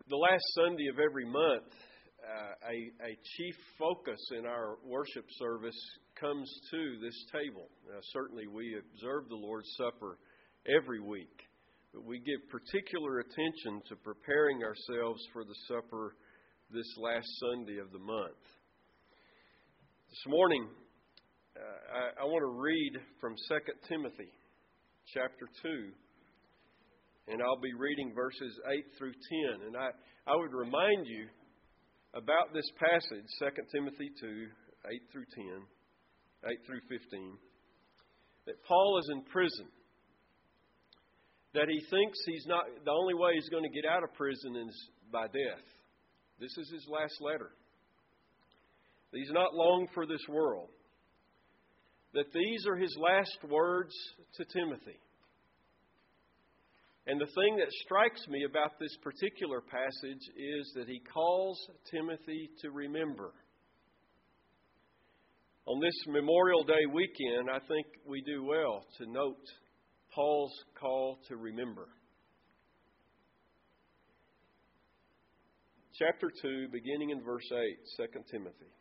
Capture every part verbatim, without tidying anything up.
the last Sunday of every month, uh, a, a chief focus in our worship service comes to this table. Now, certainly we observe the Lord's Supper every week, but we give particular attention to preparing ourselves for the supper this last Sunday of the month. This morning, uh, I, I want to read from Second Timothy chapter two. And I'll be reading verses eight through ten. And I, I would remind you about this passage, Second Timothy two, eight through ten, eight through fifteen, that Paul is in prison. That he thinks he's not, the only way he's going to get out of prison is by death. This is his last letter. He's not long for this world. That these are his last words to Timothy. And the thing that strikes me about this particular passage is that he calls Timothy to remember. On this Memorial Day weekend, I think we do well to note Paul's call to remember. Chapter two, beginning in verse eight, Second Timothy.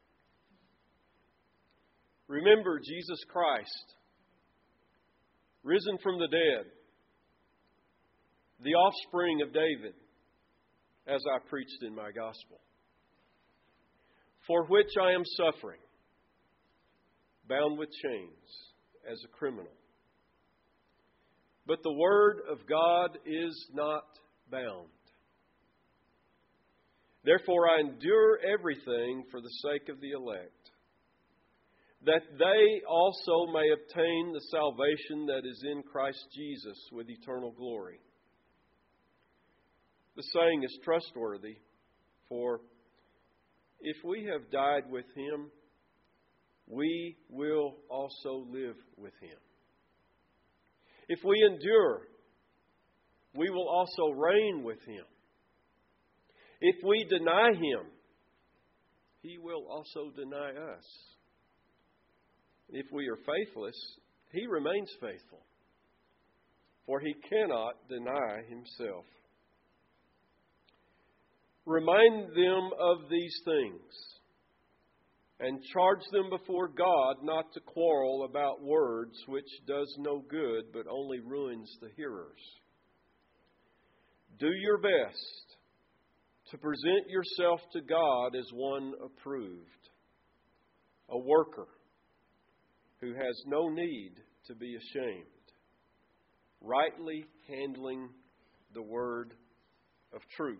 Remember Jesus Christ, risen from the dead, the offspring of David, as I preached in my gospel, for which I am suffering, bound with chains as a criminal. But the word of God is not bound. Therefore I endure everything for the sake of the elect, that they also may obtain the salvation that is in Christ Jesus with eternal glory. The saying is trustworthy, for if we have died with Him, we will also live with Him. If we endure, we will also reign with Him. If we deny Him, He will also deny us. If we are faithless, He remains faithful, for He cannot deny Himself. Remind them of these things, and charge them before God not to quarrel about words, which does no good, but only ruins the hearers. Do your best to present yourself to God as one approved, a worker who has no need to be ashamed, rightly handling the word of truth.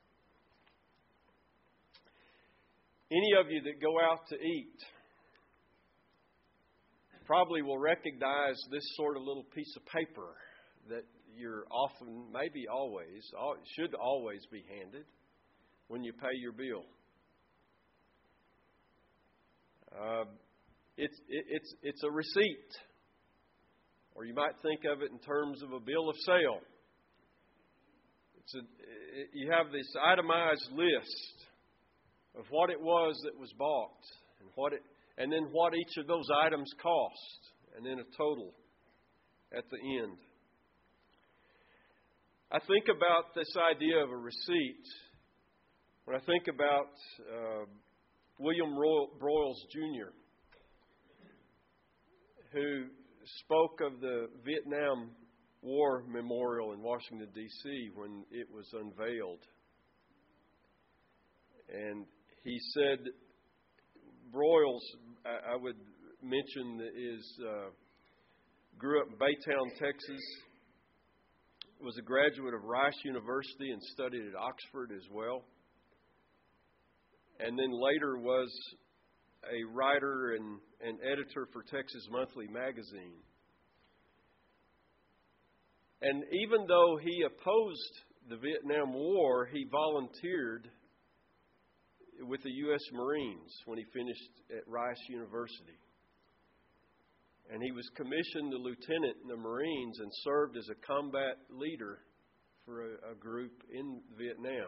Any of you that go out to eat probably will recognize this sort of little piece of paper that you're often, maybe always, should always be handed when you pay your bill. Uh, it's it, it's it's a receipt, or you might think of it in terms of a bill of sale. It's a, it, you have this itemized list of what it was that was bought, and what it, and then what each of those items cost, and then a total at the end. I think about this idea of a receipt when I think about uh, William Roy- Broyles Junior, who spoke of the Vietnam War Memorial in Washington, D C when it was unveiled. And he said, Broyles, I would mention, is uh, grew up in Baytown, Texas, was a graduate of Rice University and studied at Oxford as well. And then later was a writer and, and editor for Texas Monthly Magazine. And even though he opposed the Vietnam War, he volunteered with the U S Marines when he finished at Rice University. And he was commissioned a lieutenant in the Marines and served as a combat leader for a, a group in Vietnam.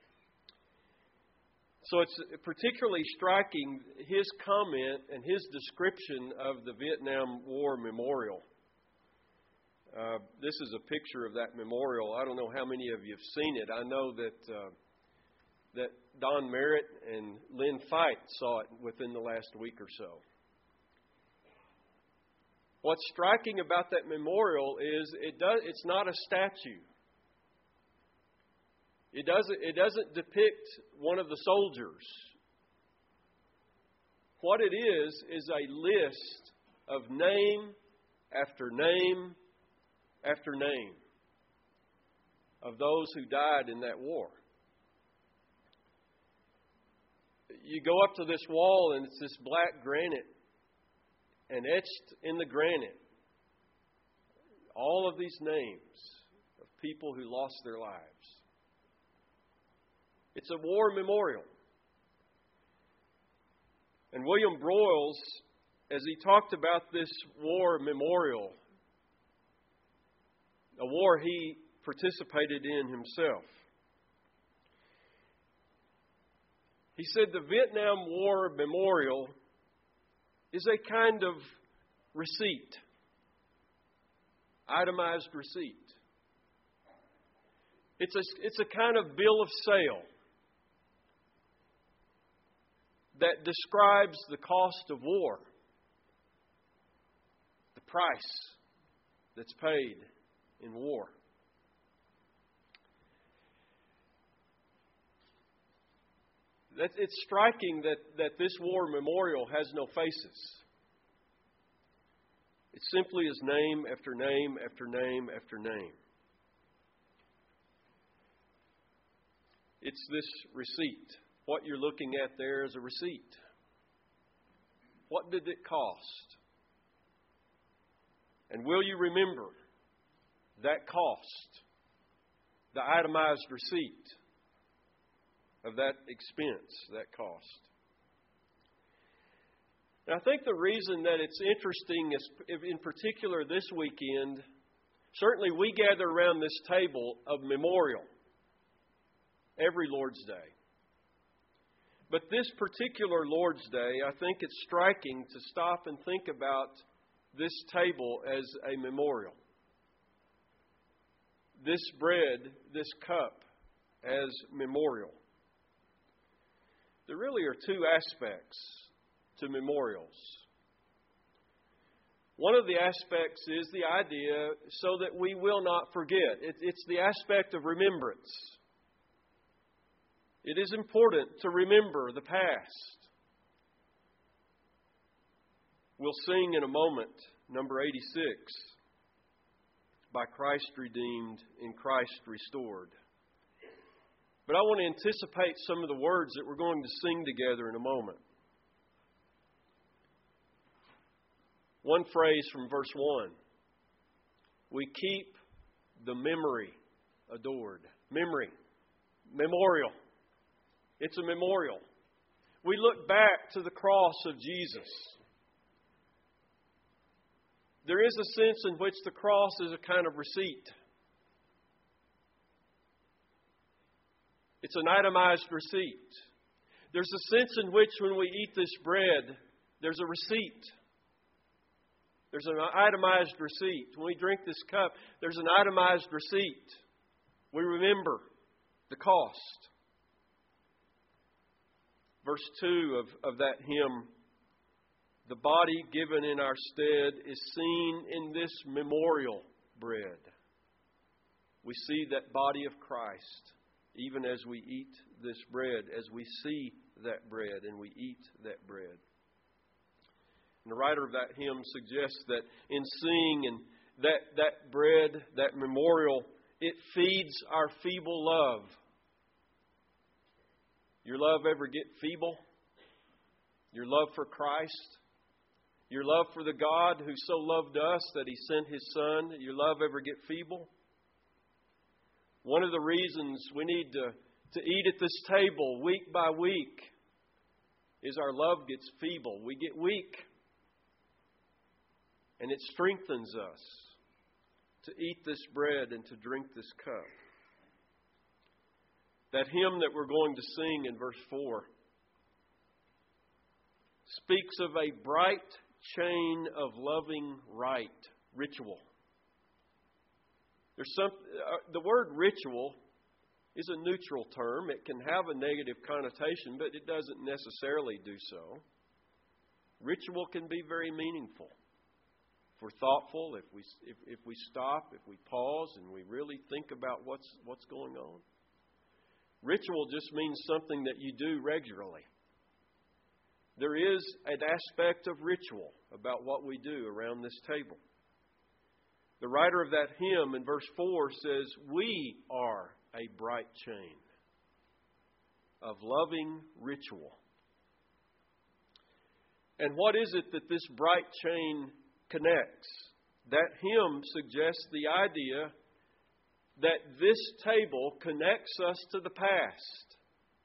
So it's particularly striking, his comment and his description of the Vietnam War Memorial. Uh, this is a picture of that memorial. I don't know how many of you have seen it. I know that uh, that Don Merritt and Lynn Fight saw it within the last week or so. What's striking about that memorial is it does it's not a statue. It doesn't it doesn't depict one of the soldiers. What it is is a list of name after name after name of those who died in that war. You go up to this wall and it's this black granite, and etched in the granite, all of these names of people who lost their lives. It's a war memorial. And William Broyles, as he talked about this war memorial, a war he participated in himself, he said the Vietnam War Memorial is a kind of receipt, itemized receipt. It's a, it's a kind of bill of sale that describes the cost of war, the price that's paid in war. That it's striking that, that this war memorial has no faces. It simply is name after name after name after name. It's this receipt. What you're looking at there is a receipt. What did it cost? And will you remember that cost, the itemized receipt of that expense, that cost? And I think the reason that it's interesting is, in particular this weekend, certainly we gather around this table of memorial every Lord's Day. But this particular Lord's Day, I think it's striking to stop and think about this table as a memorial. This bread, this cup, as memorial. There really are two aspects to memorials. One of the aspects is the idea so that we will not forget. It, it's the aspect of remembrance. It is important to remember the past. We'll sing in a moment, number eighty-six, By Christ Redeemed, in Christ Restored. But I want to anticipate some of the words that we're going to sing together in a moment. One phrase from verse one. We keep the memory adored. Memory. Memorial. It's a memorial. We look back to the cross of Jesus. There is a sense in which the cross is a kind of receipt. It's an itemized receipt. There's a sense in which when we eat this bread, there's a receipt. There's an itemized receipt. When we drink this cup, there's an itemized receipt. We remember the cost. Verse two of, of that hymn, the body given in our stead is seen in this memorial bread. We see that body of Christ, even as we eat this bread, as we see that bread and we eat that bread. And the writer of that hymn suggests that in seeing and that, that bread, that memorial, it feeds our feeble love. Your love ever get feeble? Your love for Christ? Your love for the God who so loved us that He sent His Son? Your love ever get feeble? One of the reasons we need to, to eat at this table week by week is our love gets feeble. We get weak. And it strengthens us to eat this bread and to drink this cup. That hymn that we're going to sing in verse four speaks of a bright chain of loving rite, ritual. There's some uh, the word ritual is a neutral term. It can have a negative connotation, but it doesn't necessarily do so. Ritual can be very meaningful. If we're thoughtful, if we if, if we stop, if we pause and we really think about what's what's going on. Ritual just means something that you do regularly. There is an aspect of ritual about what we do around this table. The writer of that hymn in verse four says, "We are a bright chain of loving ritual." And what is it that this bright chain connects? That hymn suggests the idea that this table connects us to the past.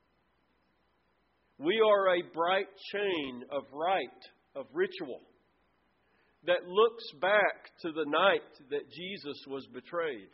We are a bright chain of rite, of ritual, that looks back to the night that Jesus was betrayed.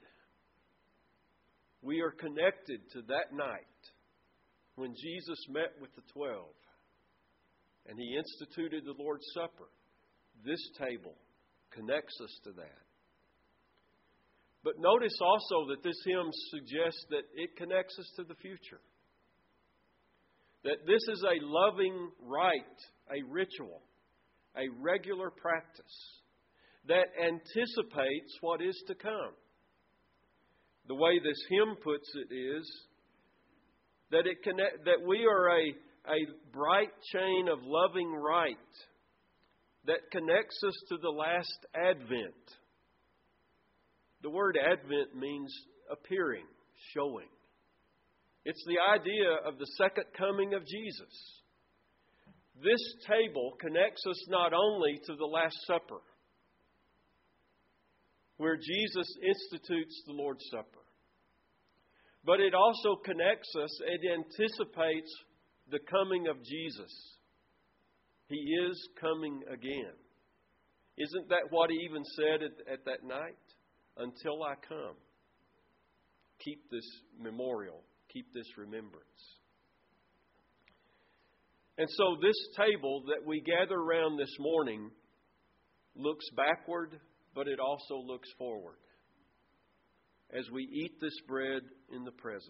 We are connected to that night when Jesus met with the twelve and He instituted the Lord's Supper. This table connects us to that. But notice also that this hymn suggests that it connects us to the future. That this is a loving rite, a ritual, a regular practice that anticipates what is to come. The way this hymn puts it is that it connect, that we are a, a bright chain of loving rite that connects us to the last Advent. The word Advent means appearing, showing. It's the idea of the second coming of Jesus. This table connects us not only to the Last Supper, where Jesus institutes the Lord's Supper, but it also connects us, it anticipates the coming of Jesus. He is coming again. Isn't that what He even said at, at that night? Until I come, keep this memorial, keep this remembrance. And so this table that we gather around this morning looks backward, but it also looks forward as we eat this bread in the present.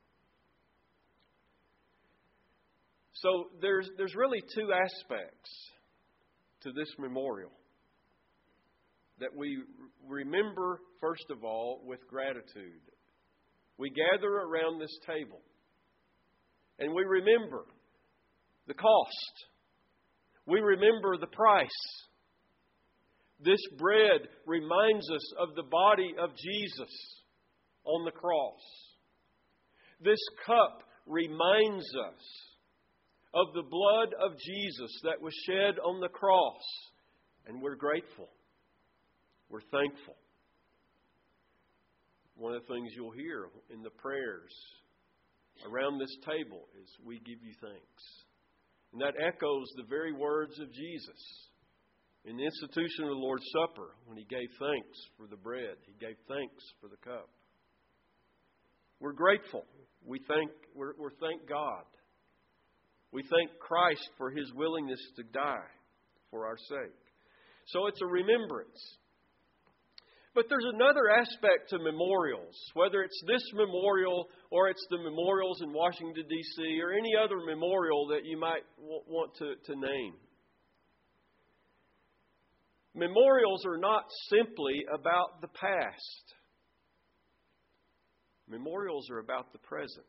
So there's, there's really two aspects to this memorial that we remember, first of all, with gratitude. We gather around this table and we remember the cost. We remember the price. This bread reminds us of the body of Jesus on the cross. This cup reminds us of the blood of Jesus that was shed on the cross. And we're grateful. We're thankful. One of the things you'll hear in the prayers around this table is, "We give you thanks." And that echoes the very words of Jesus in the institution of the Lord's Supper when He gave thanks for the bread. He gave thanks for the cup. We're grateful. We thank, we're, we're thank God. We thank Christ for His willingness to die for our sake. So it's a remembrance. But there's another aspect to memorials, whether it's this memorial or it's the memorials in Washington, D C, or any other memorial that you might want to, to name. Memorials are not simply about the past. Memorials are about the present.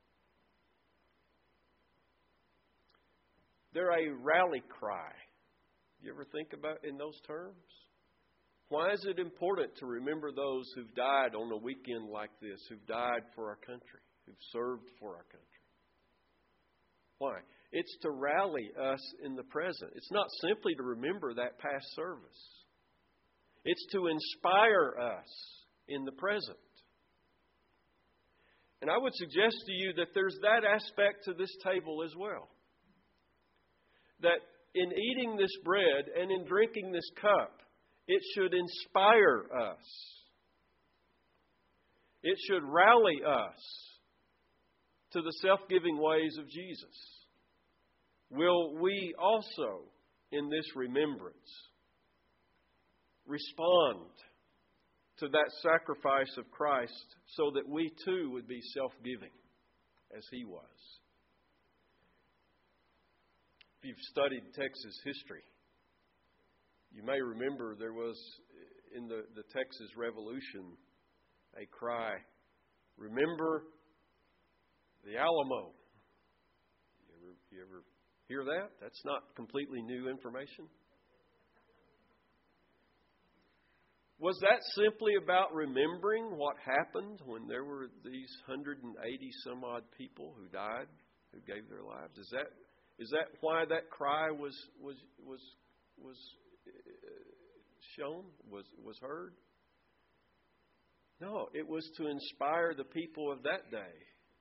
They're a rally cry. Do you ever think about it in those terms? Why is it important to remember those who've died on a weekend like this, who've died for our country, who've served for our country? Why? It's to rally us in the present. It's not simply to remember that past service. It's to inspire us in the present. And I would suggest to you that there's that aspect to this table as well. That in eating this bread and in drinking this cup, it should inspire us. It should rally us to the self-giving ways of Jesus. Will we also, in this remembrance, respond to that sacrifice of Christ so that we too would be self-giving as He was. If you've studied Texas history, you may remember there was, in the, the Texas Revolution, a cry, "Remember the Alamo." You ever, you ever hear that? That's not completely new information. Was that simply about remembering what happened when there were these one hundred eighty some odd people who died, who gave their lives? Is that is that why that cry was was was was shown, was was heard? No, it was to inspire the people of that day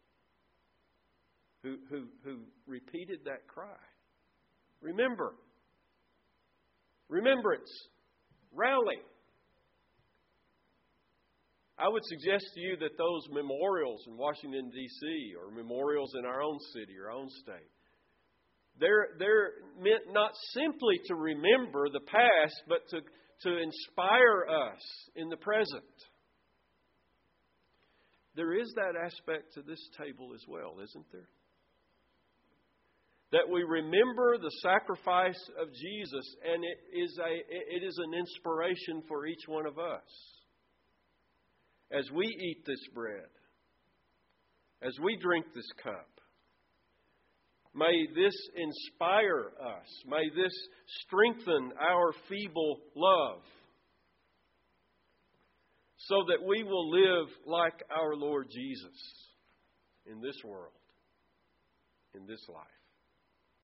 who who who repeated that cry. Remember. Remembrance. Rally. I would suggest to you that those memorials in Washington, D C, or memorials in our own city or our own state, they're, they're meant not simply to remember the past, but to, to inspire us in the present. There is that aspect to this table as well, isn't there? That we remember the sacrifice of Jesus, and it is a it is an inspiration for each one of us. As we eat this bread, as we drink this cup, may this inspire us. May this strengthen our feeble love so that we will live like our Lord Jesus in this world, in this life.